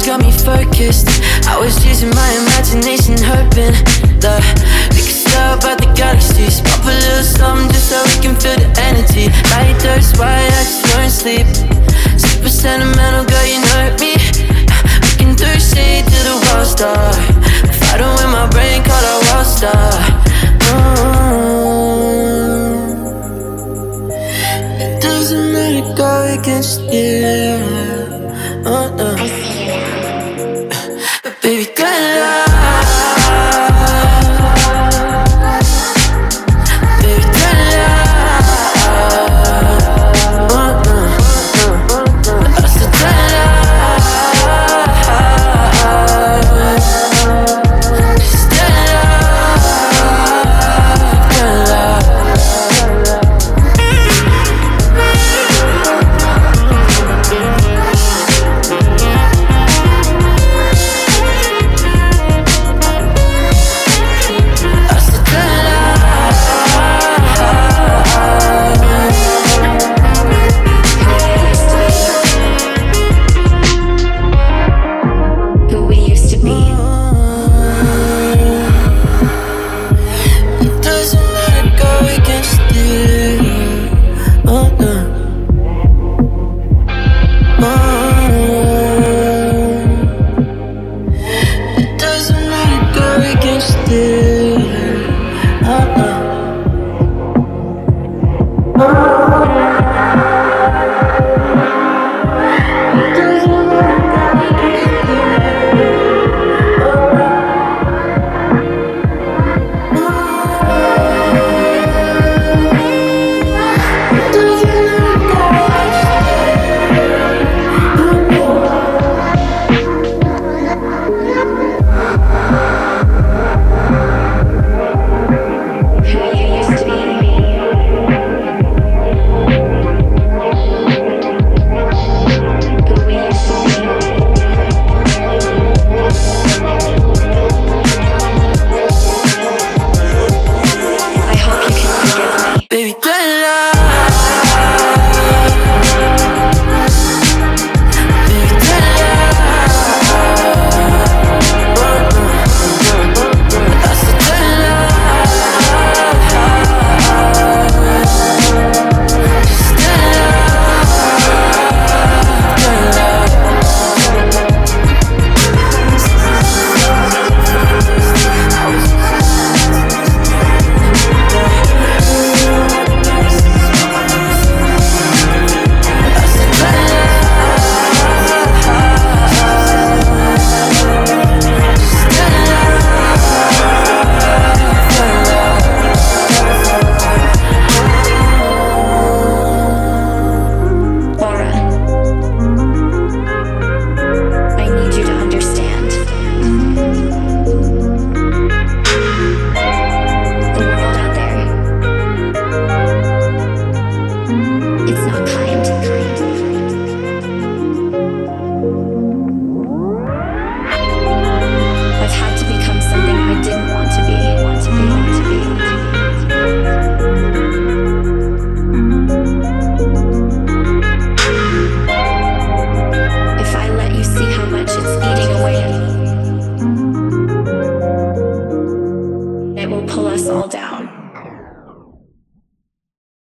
got me focused. I was using my imagination, hoping that we could stare up at the galaxies. Pop a little something just so we can feel the energy. Light those white, I just won't sleep. Super sentimental, girl, you know me. We can do shit till the world start. Fighting with my brain, call a world star. It doesn't matter, girl, we can steal. But baby, good luck. Baby, good luck. I said good luck. Just good luck, good luck. It will pull us all down.